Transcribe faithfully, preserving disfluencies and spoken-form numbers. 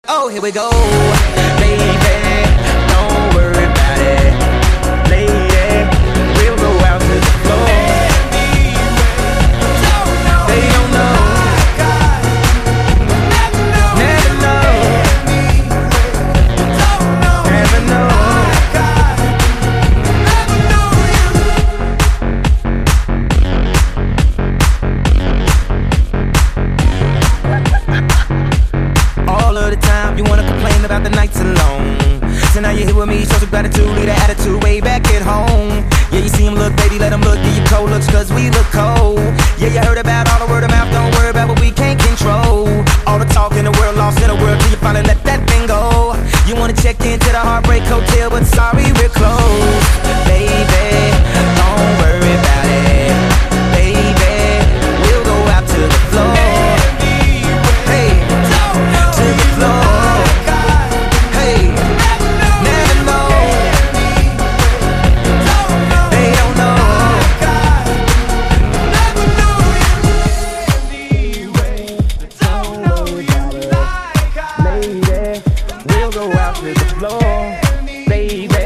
Oh, here we go, baby, don't worry about it. Lady, we'll go out to the floor. They don't know, never know, never know. All of the time you wanna complain about the nights alone. So now you're here with me, show some gratitude, leave the attitude way back at home. Yeah, you see him look, baby, let him look, give you cold looks, cause we look cold. Yeah, you heard about all the word of mouth, don't worry about what we can't control. All the talk in the world, lost in the world, till you finally let that thing go. You wanna check into the Heartbreak Hotel, but sorry, we're closed. Baby, don't worry about it. Baby, we'll go out to the floor. Hey, to the floor. Hey, never know. They don't know. Lady, we'll go out to the floor. Baby.